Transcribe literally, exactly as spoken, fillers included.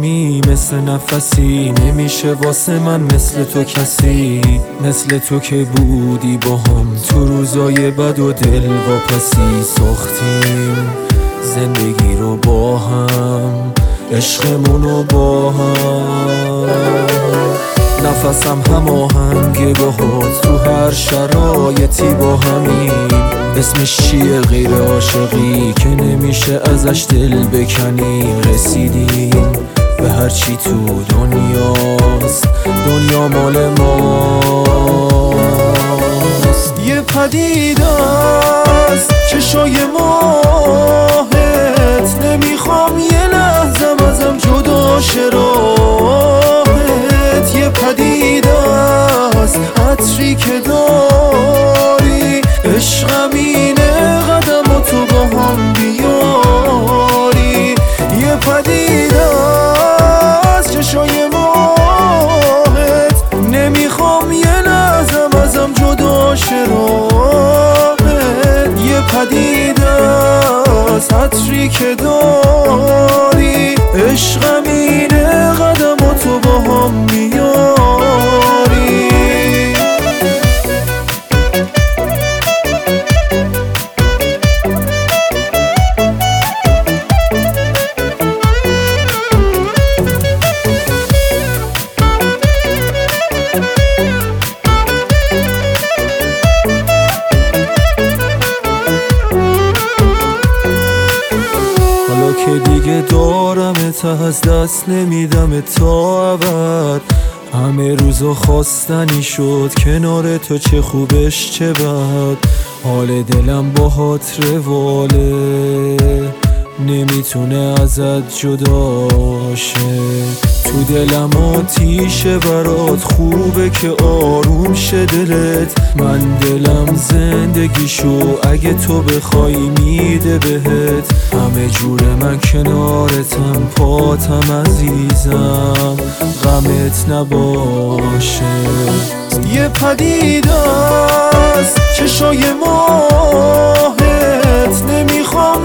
همی مثل نفسی، نمیشه واسه من مثل تو کسی، مثل تو که بودی با هم تو روزای بد و دل واپسی. ساختیم زندگی رو با هم، عشقمونو با هم، نفسم هماهنگ باهات تو هر شرایطی با همیم. اسمش چیه غیر عاشقی که نمیشه ازش دل بکنیم. رسیدیم به هرچی تو دنیاست، دنیا مال ماست. یه پدیدست چشای ماهت، نمیخوام یه لحظم ازم جدا شه راهت. یه پدیدست عطری که داری، عشقم اینه قدم و تو با هم بیاری. یه پدیدست چشای ماهت، نمیخوام یه لحظم ازم جدا شه راهت. یه پدیدست عطری که داری، عشقم اینه قدم و تو با هم بیاری. که دیگه دارمت از دست نمیدم تا ابد. همه روزا خواستنی شد کنار تو، چه خوبش چه بد. حال دلم باهات رواله، نمیتونه ازت جدا شه. تو دلم آتیشه برات، خوبه که آروم شه دلت. من دلم زندگیشو اگه تو بخوای میده بهت. همه جور من کنارتم، پاتم عزیزم، غمت نباشه. یه پدیدست چشای ماهت، نمیخوام